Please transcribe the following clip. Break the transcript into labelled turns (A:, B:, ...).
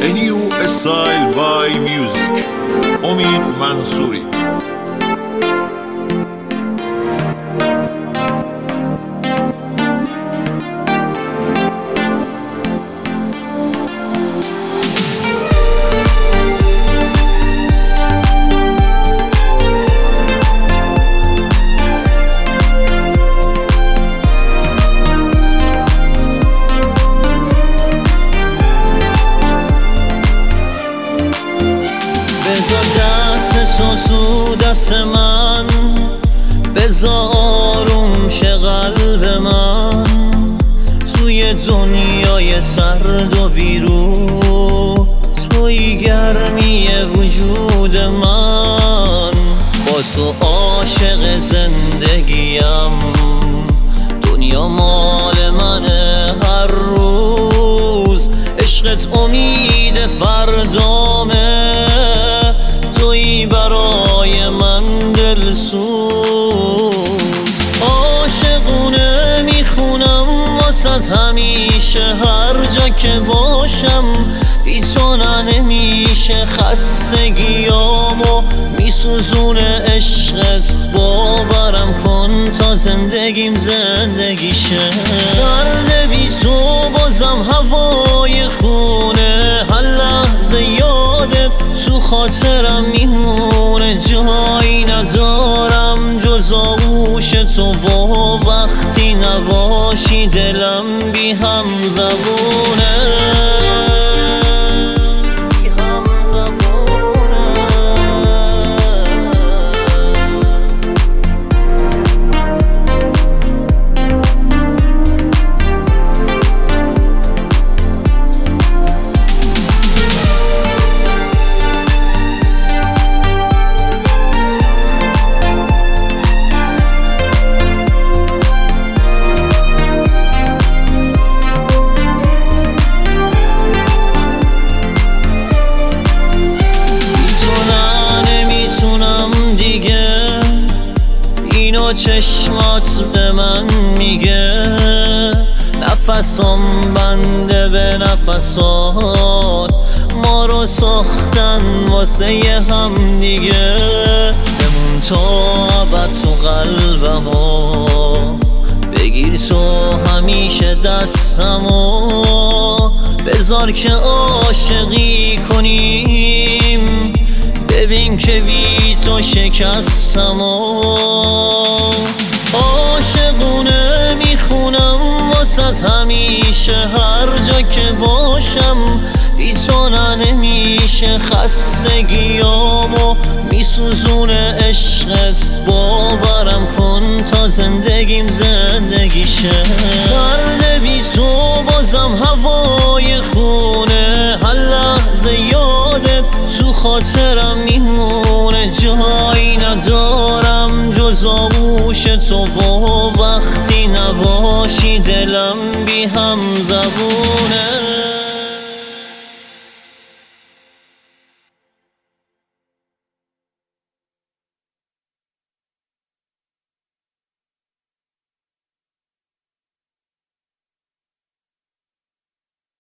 A: A new style by music. امید منصوری.
B: بذار دست تو دست من، بذار آروم شه قلب من توی دنیای سرد و بیرون. توی گرمی وجود من، با تو عاشق زندگیم. دنیا مال منه هر روز، عشقت امید فردامه. تویی برای من دلسوز، عاشقونه میخونم واسط همیشه. هر جا که باشم بی تو نمیشه. خستگیامو میسوزونه عشقت، باورم کن تا زندگیم زندگیشه. سرد بی تو بازم هوای خونه، هر لحظه یادت تو خاطرم میمونه. جایی ندارم جز آغوش تو و وقتی نباشی دلم بی هم زبونه. چشمات به من میگه نفسم بنده به نفسات. ما رو ساختن واسه هم دیگه، بمون تا ابد تو قلبمو. بگیر تو همیشه دستمو، بذار که عاشقی کنیم. ببین که بی تو شکستمو. عاشقونه میخونم واسط همیشه. هر جا که باشم بی تو نمیشه. خستگیامو میسوزونه عشقت، باورم کن تا زندگیم زندگیشه. سرد بی تو بازم هوای خونه، هر لحظه یادت تو خاطرم میمونه. جایی ندارم جز آغوش تو و وقتی نباشی دلم بی هم زبون.